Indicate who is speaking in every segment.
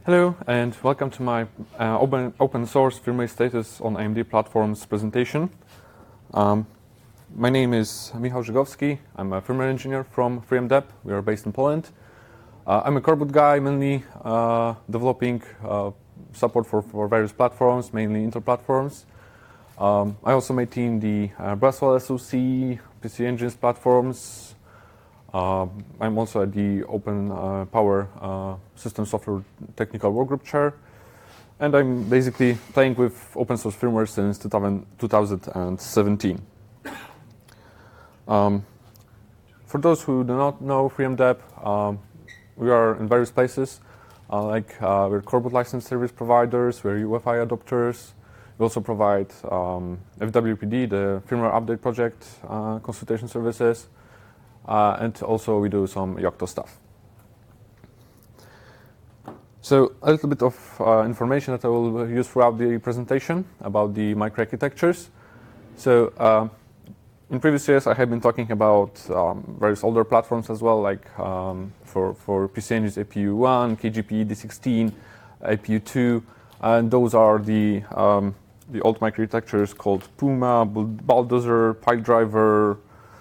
Speaker 1: Hello and welcome to my open source firmware status on AMD platforms presentation. My name is Michał Żygowski. I'm a firmware engineer from FreeMDEP. We are based in Poland. I'm a Coreboot guy, mainly developing support for various platforms, mainly Intel platforms. I also maintain the Braswell SoC, PC Engines platforms. I'm also at the Open Power System Software Technical Workgroup Chair, and I'm basically playing with open source firmware since 2017. For those who do not know FreeMDEP, we are in various places, we're Coreboot license service providers, we're UEFI adopters. We also provide FWPD, the Firmware Update Project consultation services. And also we do some Yocto stuff. So a little bit of information that I will use throughout the presentation about the microarchitectures. So in previous years I have been talking about various older platforms as well, like for PC Engines APU1, KGP D16, APU2, and those are the old microarchitectures called Puma, Bulldozer, Pipedriver,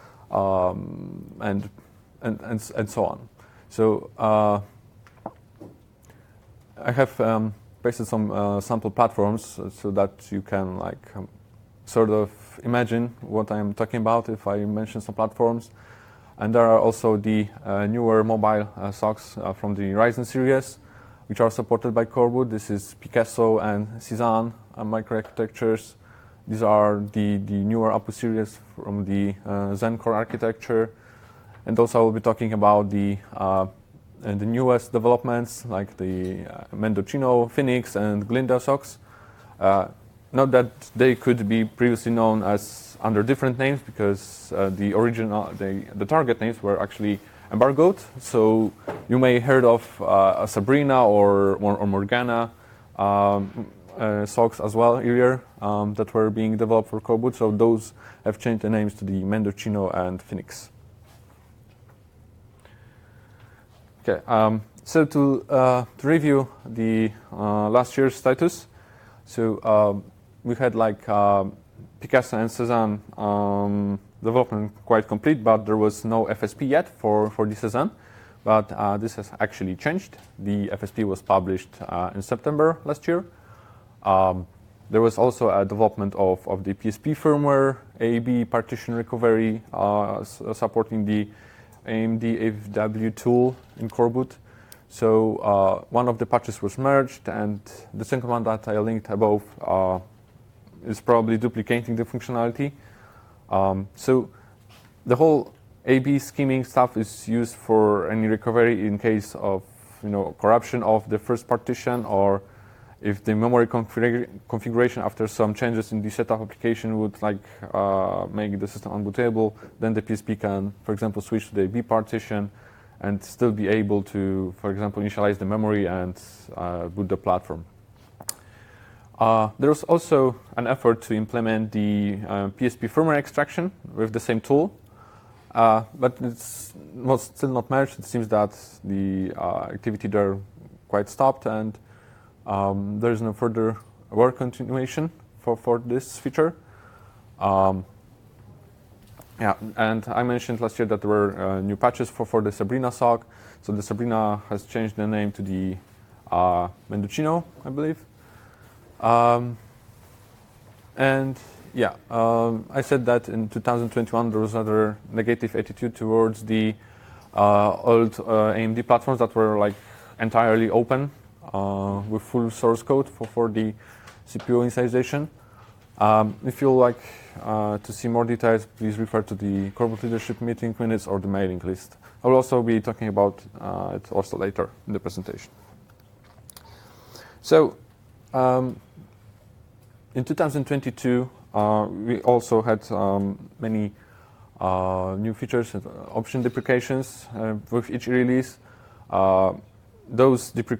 Speaker 1: and so on. So I have pasted some sample platforms so that you can sort of imagine what I'm talking about if I mention some platforms. And there are also the newer mobile SoCs from the Ryzen series, which are supported by Coreboot. This is Picasso and Cezanne microarchitectures. These are the newer APU series from the Zen core architecture. And also I will be talking about the newest developments like the Mendocino, Phoenix, and Glinda SoCs. Not that they could be previously known as under different names, because the target names were actually embargoed. So you may heard of Sabrina or Morgana SoCs as well earlier that were being developed for Coreboot. So those have changed the names to the Mendocino and Phoenix. Okay, so to review the last year's status, so we had Picasso and Cezanne development quite complete, but there was no FSP yet for the Cezanne. But this has actually changed. The FSP was published in September last year. There was also a development of the PSP firmware, AAB partition recovery, supporting the AMD FW tool in Coreboot. So one of the patches was merged, and the second one that I linked above is probably duplicating the functionality. So the whole AB scheming stuff is used for any recovery in case of corruption of the first partition, or if the memory configuration after some changes in the setup application would make the system unbootable, then the PSP can, for example, switch to the B partition and still be able to, for example, initialize the memory and boot the platform. There was also an effort to implement the PSP firmware extraction with the same tool, but it's still not merged. It seems that the activity there quite stopped, and there is no further work continuation for this feature. Yeah, and I mentioned last year that there were new patches for the Sabrina SoC. So the Sabrina has changed the name to the Mendocino, I believe. And yeah, I said that in 2021 there was another negative attitude towards the old AMD platforms that were entirely open with full source code for the CPU initialization. If you like to see more details, please refer to the Coreboot leadership meeting minutes or the mailing list. I will also be talking about it also later in the presentation. So in 2022, we also had many new features and option deprecations with each release. Those